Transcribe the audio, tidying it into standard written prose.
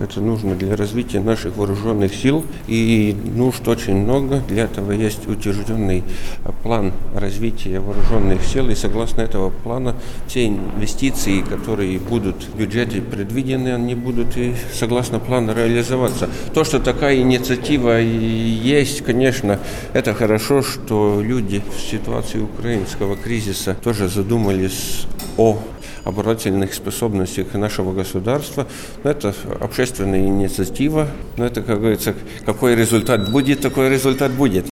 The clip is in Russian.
Это нужно для развития наших вооруженных сил. И нужд очень много. Для этого есть утвержденный план развития вооруженных сил. И согласно этого плана все инвестиции, которые будут в бюджете предвидены, они будут и согласно плану реализоваться. То, что такая инициатива есть, конечно, это хорошо, что люди в ситуации украинского кризиса тоже задумались о оборонительных способностях нашего государства. Это общественная инициатива. Но это, как говорится, какой результат будет, такой результат будет.